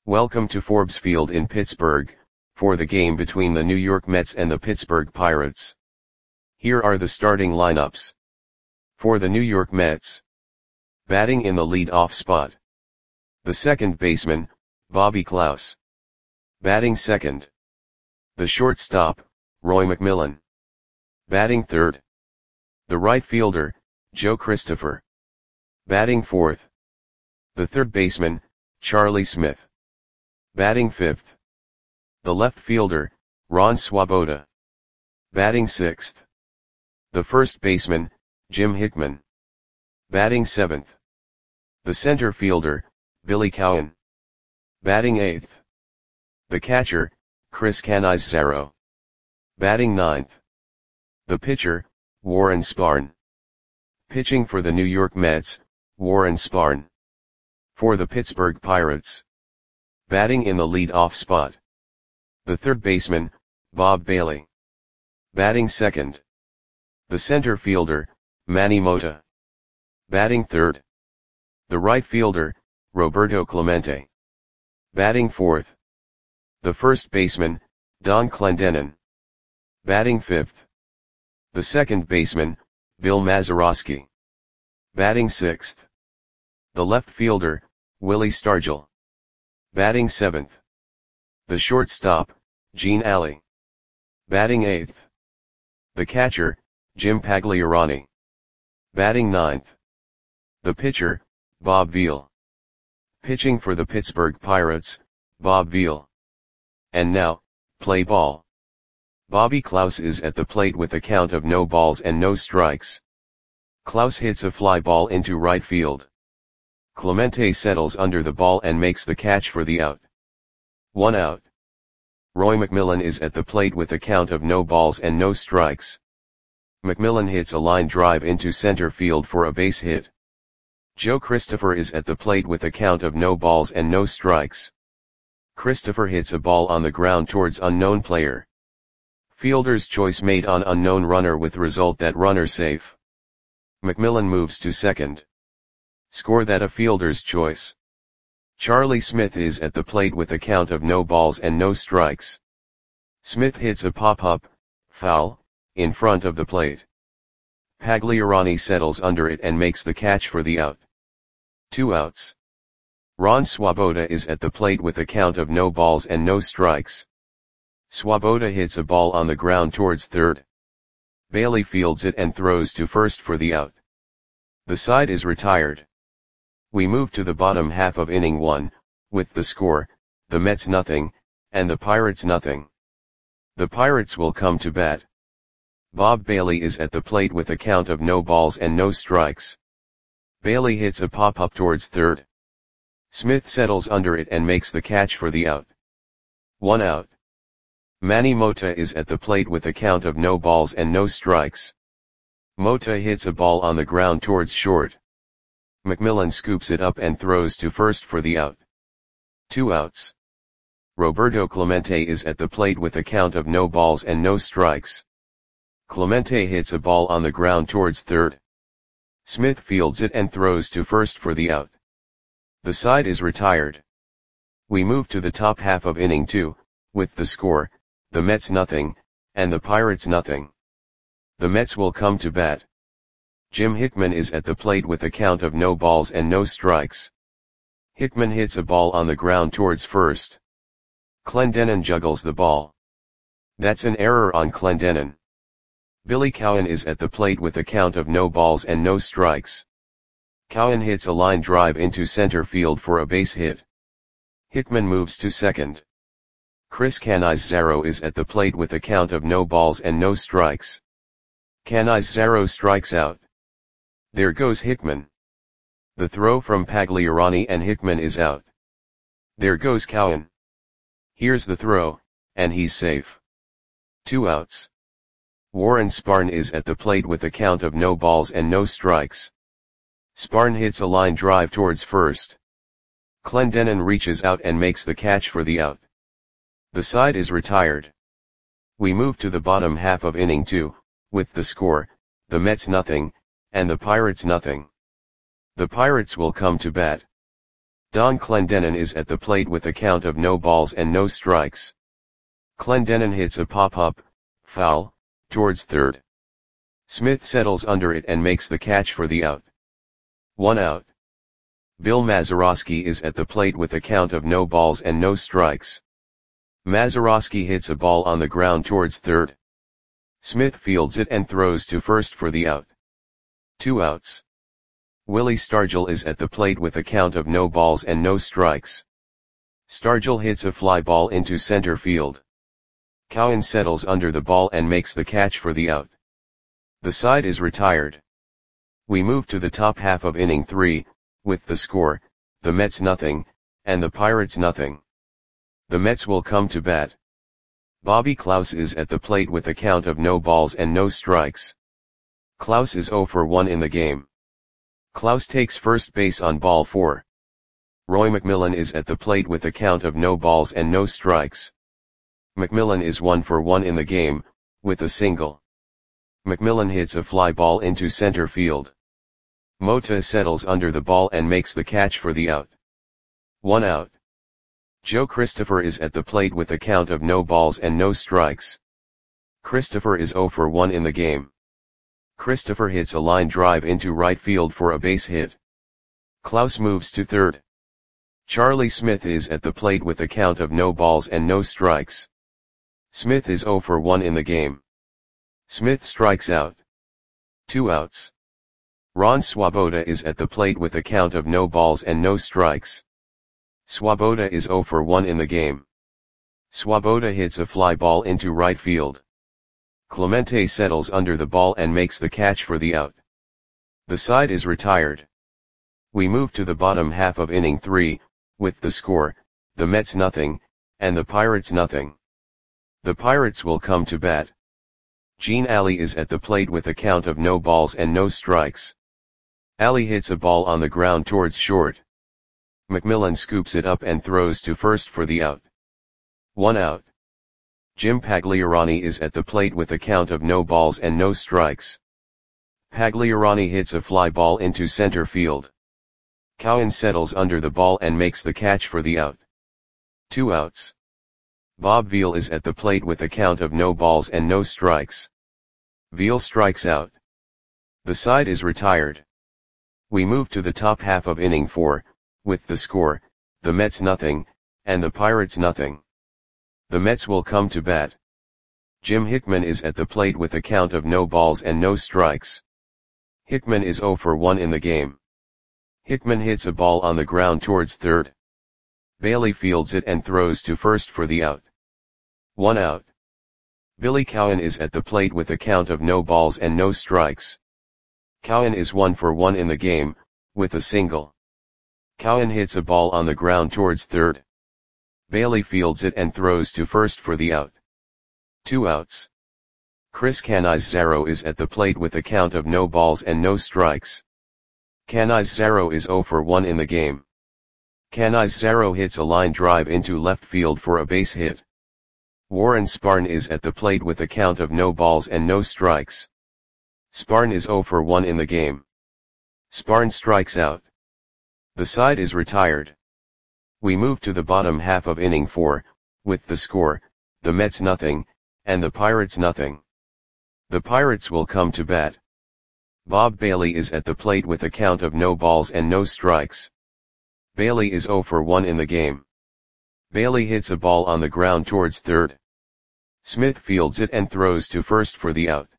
Welcome to Forbes Field in Pittsburgh, for the game between the New York Mets and the Pittsburgh Pirates. Here are the starting lineups. For the New York Mets. Batting in the lead-off spot. The second baseman, Bobby Klaus. Batting second. The shortstop, Roy McMillan. Batting third. The right fielder, Joe Christopher. Batting fourth. The third baseman, Charlie Smith. Batting fifth. The left fielder, Ron Swoboda. Batting sixth. The first baseman, Jim Hickman. Batting seventh. The center fielder, Billy Cowan. Batting eighth. The catcher, Chris Cannizzaro. Batting ninth. The pitcher, Warren Spahn. Pitching for the New York Mets, Warren Spahn. For the Pittsburgh Pirates. Batting in the lead-off spot. The third baseman, Bob Bailey. Batting second. The center fielder, Manny Mota. Batting third. The right fielder, Roberto Clemente. Batting fourth. The first baseman, Don Clendenon. Batting fifth. The second baseman, Bill Mazeroski. Batting sixth. The left fielder, Willie Stargell. Batting seventh. The shortstop, Gene Alley. Batting eighth. The catcher, Jim Pagliarani. Batting ninth. The pitcher, Bob Veal. Pitching for the Pittsburgh Pirates, Bob Veal. And now, play ball. Bobby Klaus is at the plate with a count of no balls and no strikes. Klaus hits a fly ball into right field. Clemente settles under the ball and makes the catch for the out. 1 out. Roy McMillan is at the plate with a count of no balls and no strikes. McMillan hits a line drive into center field for a base hit. Joe Christopher is at the plate with a count of no balls and no strikes. Christopher hits a ball on the ground towards unknown player. Fielder's choice made on unknown runner with result that runner safe. McMillan moves to second. Score that a fielder's choice. Charlie Smith is at the plate with a count of no balls and no strikes. Smith hits a pop-up, foul, in front of the plate. Pagliarani settles under it and makes the catch for the out. 2 outs. Ron Swoboda is at the plate with a count of no balls and no strikes. Swoboda hits a ball on the ground towards third. Bailey fields it and throws to first for the out. The side is retired. We move to the bottom half of inning 1, with the score, the Mets nothing, and the Pirates nothing. The Pirates will come to bat. Bob Bailey is at the plate with a count of no balls and no strikes. Bailey hits a pop-up towards third. Smith settles under it and makes the catch for the out. 1 out. Manny Mota is at the plate with a count of no balls and no strikes. Mota hits a ball on the ground towards short. McMillan scoops it up and throws to first for the out. 2 outs. Roberto Clemente is at the plate with a count of no balls and no strikes. Clemente hits a ball on the ground towards third. Smith fields it and throws to first for the out. The side is retired. We move to the top half of inning 2, with the score, the Mets nothing, and the Pirates nothing. The Mets will come to bat. Jim Hickman is at the plate with a count of no balls and no strikes. Hickman hits a ball on the ground towards first. Clendenon juggles the ball. That's an error on Clendenon. Billy Cowan is at the plate with a count of no balls and no strikes. Cowan hits a line drive into center field for a base hit. Hickman moves to second. Chris Cannizzaro is at the plate with a count of no balls and no strikes. Cannizzaro strikes out. There goes Hickman. The throw from Pagliarani and Hickman is out. There goes Cowan. Here's the throw, and he's safe. 2 outs. Warren Spahn is at the plate with a count of no balls and no strikes. Spahn hits a line drive towards first. Clendenon reaches out and makes the catch for the out. The side is retired. We move to the bottom half of inning 2, with the score, the Mets nothing, and the Pirates nothing. The Pirates will come to bat. Don Clendenin is at the plate with a count of no balls and no strikes. Clendenin hits a pop-up, foul, towards third. Smith settles under it and makes the catch for the out. 1 out. Bill Mazeroski is at the plate with a count of no balls and no strikes. Mazeroski hits a ball on the ground towards third. Smith fields it and throws to first for the out. 2 outs. Willie Stargell is at the plate with a count of no balls and no strikes. Stargell hits a fly ball into center field. Cowan settles under the ball and makes the catch for the out. The side is retired. We move to the top half of inning 3, with the score, the Mets nothing, and the Pirates nothing. The Mets will come to bat. Bobby Klaus is at the plate with a count of no balls and no strikes. Klaus is 0 for 1 in the game. Klaus takes first base on ball 4. Roy McMillan is at the plate with a count of no balls and no strikes. McMillan is 1 for 1 in the game, with a single. McMillan hits a fly ball into center field. Mota settles under the ball and makes the catch for the out. 1 out. Joe Christopher is at the plate with a count of no balls and no strikes. Christopher is 0 for 1 in the game. Christopher hits a line drive into right field for a base hit. Klaus moves to third. Charlie Smith is at the plate with a count of no balls and no strikes. Smith is 0 for 1 in the game. Smith strikes out. 2 outs. Ron Swoboda is at the plate with a count of no balls and no strikes. Swoboda is 0 for 1 in the game. Swoboda hits a fly ball into right field. Clemente settles under the ball and makes the catch for the out. The side is retired. We move to the bottom half of inning 3, with the score, the Mets nothing, and the Pirates nothing. The Pirates will come to bat. Gene Alley is at the plate with a count of no balls and no strikes. Alley hits a ball on the ground towards short. McMillan scoops it up and throws to first for the out. 1 out. Jim Pagliarani is at the plate with a count of no balls and no strikes. Pagliarani hits a fly ball into center field. Cowan settles under the ball and makes the catch for the out. 2 outs. Bob Veal is at the plate with a count of no balls and no strikes. Veal strikes out. The side is retired. We move to the top half of inning 4, with the score, the Mets nothing, and the Pirates nothing. The Mets will come to bat. Jim Hickman is at the plate with a count of no balls and no strikes. Hickman is 0 for 1 in the game. Hickman hits a ball on the ground towards third. Bailey fields it and throws to first for the out. 1 out. Billy Cowan is at the plate with a count of no balls and no strikes. Cowan is 1 for 1 in the game, with a single. Cowan hits a ball on the ground towards third. Bailey fields it and throws to first for the out. 2 outs. Chris Canizaro is at the plate with a count of no balls and no strikes. Canizaro is 0 for 1 in the game. Canizaro hits a line drive into left field for a base hit. Warren Spahn is at the plate with a count of no balls and no strikes. Spahn is 0 for 1 in the game. Spahn strikes out. The side is retired. We move to the bottom half of inning 4, with the score, the Mets nothing, and the Pirates nothing. The Pirates will come to bat. Bob Bailey is at the plate with a count of no balls and no strikes. Bailey is 0 for 1 in the game. Bailey hits a ball on the ground towards third. Smith fields it and throws to first for the out.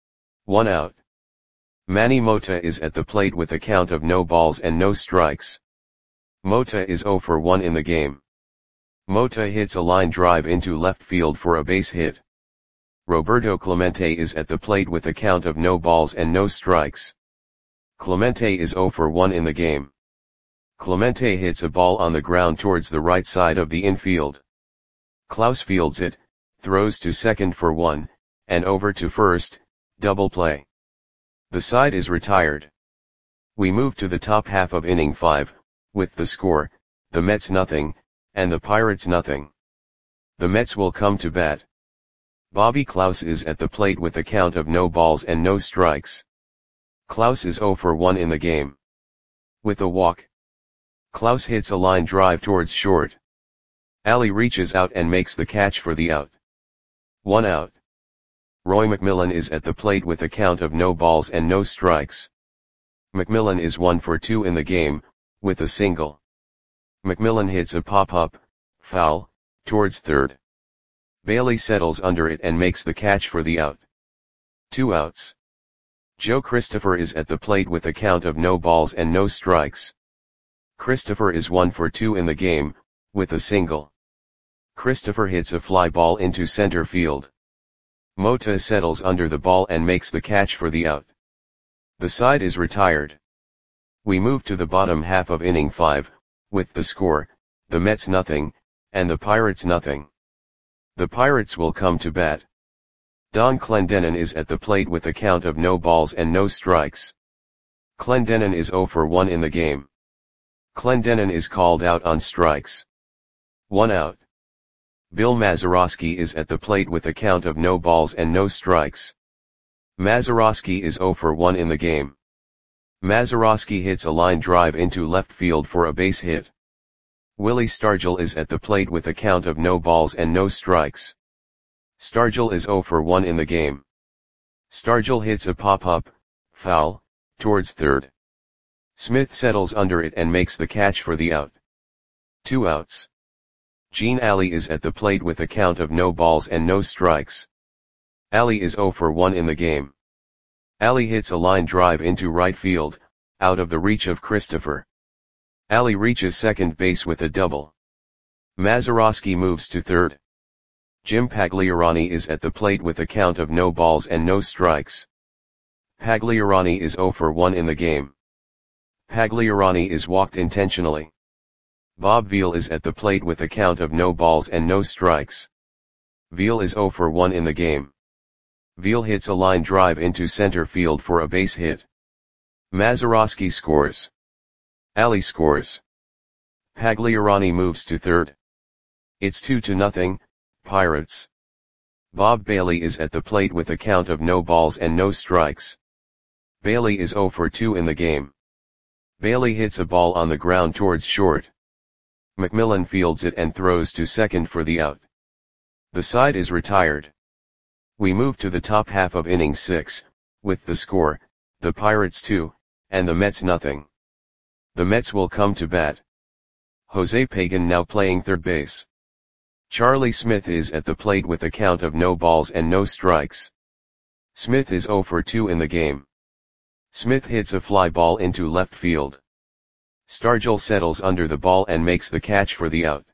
1 out. Manny Mota is at the plate with a count of no balls and no strikes. Mota is 0 for 1 in the game. Mota hits a line drive into left field for a base hit. Roberto Clemente is at the plate with a count of no balls and no strikes. Clemente is 0 for 1 in the game. Clemente hits a ball on the ground towards the right side of the infield. Klaus fields it, throws to second for 1, and over to first, double play. The side is retired. We move to the top half of inning 5, with the score, the Mets nothing, and the Pirates nothing. The Mets will come to bat. Bobby Klaus is at the plate with a count of no balls and no strikes. Klaus is 0 for 1 in the game. With a walk. Klaus hits a line drive towards short. Ali reaches out and makes the catch for the out. 1 out. Roy McMillan is at the plate with a count of no balls and no strikes. McMillan is 1 for 2 in the game, with a single. McMillan hits a pop-up, foul, towards third. Bailey settles under it and makes the catch for the out. 2 outs. Joe Christopher is at the plate with a count of no balls and no strikes. Christopher is 1 for 2 in the game, with a single. Christopher hits a fly ball into center field. Mota settles under the ball and makes the catch for the out. The side is retired. We move to the bottom half of inning 5, with the score, the Mets nothing, and the Pirates nothing. The Pirates will come to bat. Don Clendenon is at the plate with a count of no balls and no strikes. Clendenon is 0 for 1 in the game. Clendenon is called out on strikes. 1 out. Bill Mazeroski is at the plate with a count of no balls and no strikes. Mazeroski is 0 for 1 in the game. Mazeroski hits a line drive into left field for a base hit. Willie Stargell is at the plate with a count of no balls and no strikes. Stargell is 0 for 1 in the game. Stargell hits a pop-up, foul, towards third. Smith settles under it and makes the catch for the out. 2 outs. Gene Ali is at the plate with a count of no balls and no strikes. Ali is 0 for 1 in the game. Ali hits a line drive into right field, out of the reach of Christopher. Ali reaches second base with a double. Mazeroski moves to third. Jim Pagliarani is at the plate with a count of no balls and no strikes. Pagliarani is 0 for 1 in the game. Pagliarani is walked intentionally. Bob Veal is at the plate with a count of no balls and no strikes. Veal is 0 for 1 in the game. Veal hits a line drive into center field for a base hit. Mazeroski scores. Ali scores. Pagliarani moves to third. It's 2-0, Pirates. Bob Bailey is at the plate with a count of no balls and no strikes. Bailey is 0 for 2 in the game. Bailey hits a ball on the ground towards short. McMillan fields it and throws to second for the out. The side is retired. We move to the top half of inning 6, with the score, the Pirates 2, and the Mets nothing. The Mets will come to bat. Jose Pagan now playing third base. Charlie Smith is at the plate with a count of no balls and no strikes. Smith is 0 for 2 in the game. Smith hits a fly ball into left field. Stargell settles under the ball and makes the catch for the out.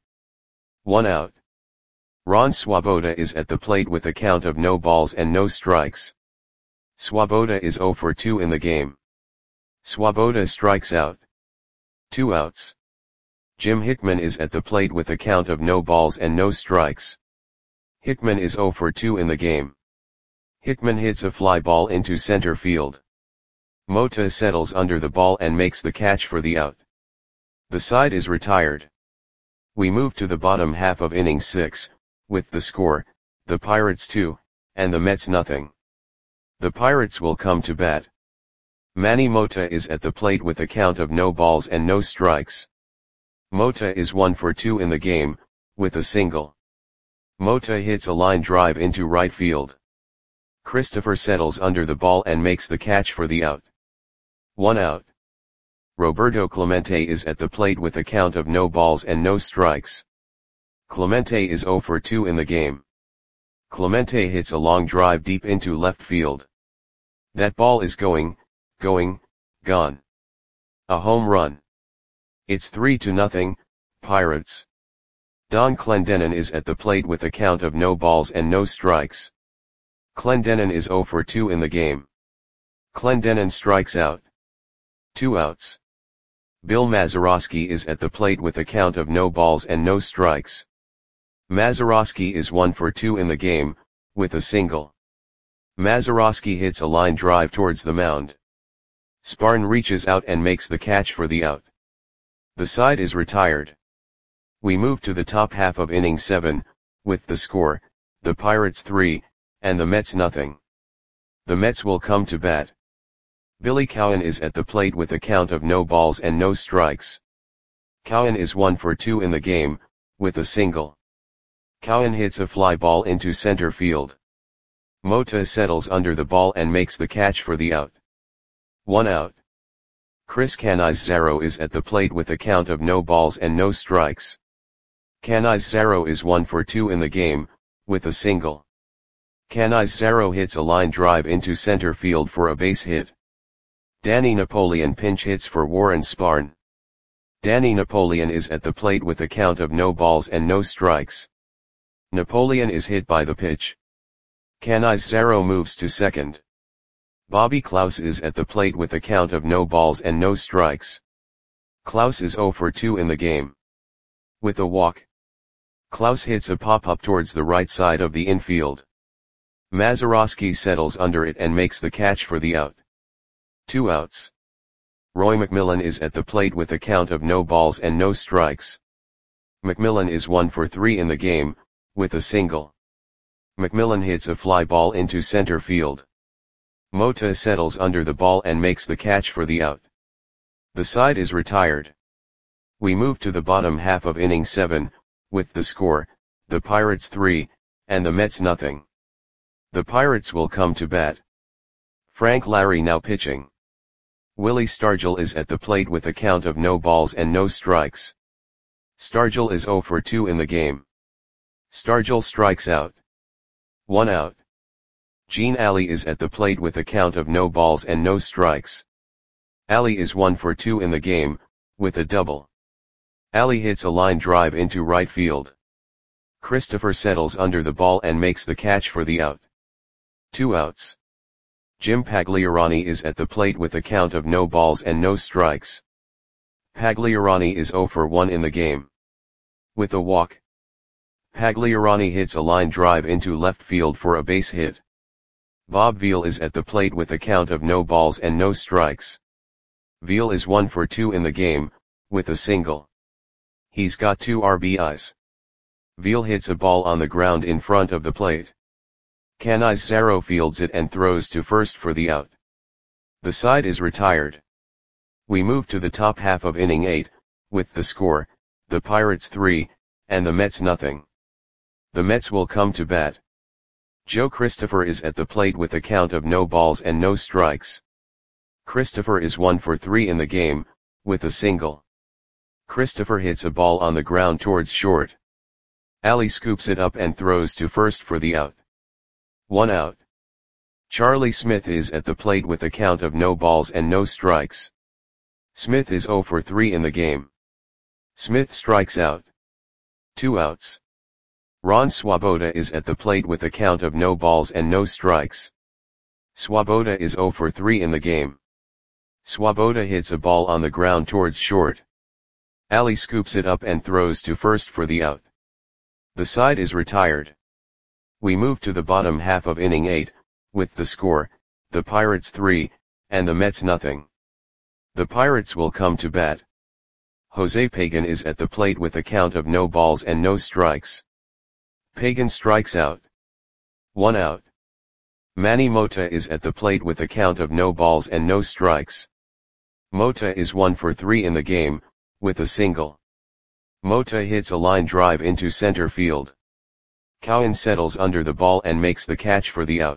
1 out. Ron Swoboda is at the plate with a count of no balls and no strikes. Swoboda is 0 for 2 in the game. Swoboda strikes out. 2 outs. Jim Hickman is at the plate with a count of no balls and no strikes. Hickman is 0 for 2 in the game. Hickman hits a fly ball into center field. Mota settles under the ball and makes the catch for the out. The side is retired. We move to the bottom half of inning 6, with the score, the Pirates 2, and the Mets nothing. The Pirates will come to bat. Manny Mota is at the plate with a count of no balls and no strikes. Mota is 1 for 2 in the game, with a single. Mota hits a line drive into right field. Christopher settles under the ball and makes the catch for the out. 1 out. Roberto Clemente is at the plate with a count of no balls and no strikes. Clemente is 0 for 2 in the game. Clemente hits a long drive deep into left field. That ball is gone. A home run. It's 3-0, Pirates. Don Clendenon is at the plate with a count of no balls and no strikes. Clendenon is 0 for 2 in the game. Clendenon strikes out. 2 outs. Bill Mazeroski is at the plate with a count of no balls and no strikes. Mazeroski is 1 for 2 in the game, with a single. Mazeroski hits a line drive towards the mound. Sparn reaches out and makes the catch for the out. The side is retired. We move to the top half of inning 7, with the score, the Pirates 3, and the Mets nothing. The Mets will come to bat. Billy Cowan is at the plate with a count of no balls and no strikes. Cowan is 1 for 2 in the game, with a single. Cowan hits a fly ball into center field. Mota settles under the ball and makes the catch for the out. 1 out. Chris Canizaro is at the plate with a count of no balls and no strikes. Canizaro is 1 for 2 in the game, with a single. Canizaro hits a line drive into center field for a base hit. Danny Napoleon pinch hits for Warren Spahn. Danny Napoleon is at the plate with a count of no balls and no strikes. Napoleon is hit by the pitch. Canizaro moves to second. Bobby Klaus is at the plate with a count of no balls and no strikes. Klaus is 0 for 2 in the game. With a walk. Klaus hits a pop-up towards the right side of the infield. Mazeroski settles under it and makes the catch for the out. 2 outs. Roy McMillan is at the plate with a count of no balls and no strikes. McMillan is 1 for 3 in the game, with a single. McMillan hits a fly ball into center field. Mota settles under the ball and makes the catch for the out. The side is retired. We move to the bottom half of inning 7, with the score, the Pirates 3, and the Mets nothing. The Pirates will come to bat. Frank Larry now pitching. Willie Stargell is at the plate with a count of no balls and no strikes. Stargell is 0 for 2 in the game. Stargell strikes out. 1 out. Gene Alley is at the plate with a count of no balls and no strikes. Alley is 1 for 2 in the game, with a double. Alley hits a line drive into right field. Christopher settles under the ball and makes the catch for the out. 2 outs. Jim Pagliarani is at the plate with a count of no balls and no strikes. Pagliarani is 0 for 1 in the game. With a walk. Pagliarani hits a line drive into left field for a base hit. Bob Veal is at the plate with a count of no balls and no strikes. Veal is 1 for 2 in the game, with a single. He's got 2 RBIs. Veal hits a ball on the ground in front of the plate. Canizaro fields it and throws to first for the out. The side is retired. We move to the top half of inning 8, with the score, the Pirates 3, and the Mets nothing. The Mets will come to bat. Joe Christopher is at the plate with a count of no balls and no strikes. Christopher is 1 for 3 in the game, with a single. Christopher hits a ball on the ground towards short. Alley scoops it up and throws to first for the out. 1 out. Charlie Smith is at the plate with a count of no balls and no strikes. Smith is 0 for 3 in the game. Smith strikes out. 2 outs. Ron Swoboda is at the plate with a count of no balls and no strikes. Swoboda is 0 for 3 in the game. Swoboda hits a ball on the ground towards short. Alley scoops it up and throws to first for the out. The side is retired. We move to the bottom half of inning 8, with the score, the Pirates 3, and the Mets nothing. The Pirates will come to bat. Jose Pagan is at the plate with a count of no balls and no strikes. Pagan strikes out. 1 out. Manny Mota is at the plate with a count of no balls and no strikes. Mota is 1 for 3 in the game, with a single. Mota hits a line drive into center field. Cowan settles under the ball and makes the catch for the out.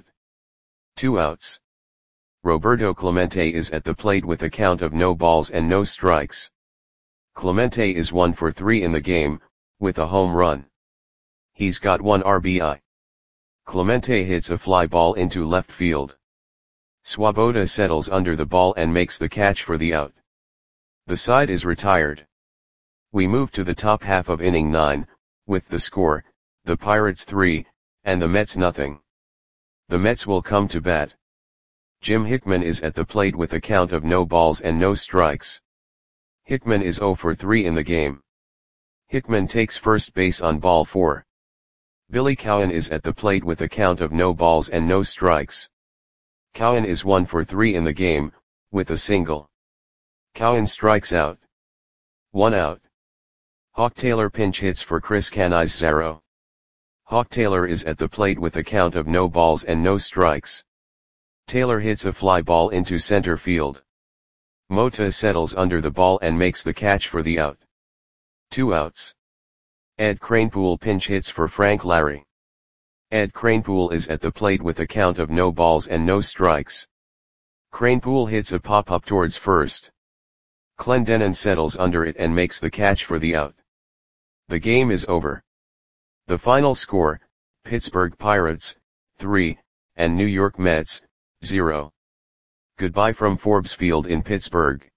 2 outs. Roberto Clemente is at the plate with a count of no balls and no strikes. Clemente is 1 for 3 in the game, with a home run. He's got 1 RBI. Clemente hits a fly ball into left field. Swoboda settles under the ball and makes the catch for the out. The side is retired. We move to the top half of inning 9, with the score, the Pirates 3, and the Mets nothing. The Mets will come to bat. Jim Hickman is at the plate with a count of no balls and no strikes. Hickman is 0 for 3 in the game. Hickman takes first base on ball 4. Billy Cowan is at the plate with a count of no balls and no strikes. Cowan is 1 for 3 in the game, with a single. Cowan strikes out. 1 out. Hawk Taylor pinch hits for Chris Canizaro. Hawk Taylor is at the plate with a count of no balls and no strikes. Taylor hits a fly ball into center field. Mota settles under the ball and makes the catch for the out. 2 outs. Ed Kranepool pinch hits for Frank Larry. Ed Kranepool is at the plate with a count of no balls and no strikes. Kranepool hits a pop-up towards first. Clendenon settles under it and makes the catch for the out. The game is over. The final score, Pittsburgh Pirates, 3, and New York Mets, 0. Goodbye from Forbes Field in Pittsburgh.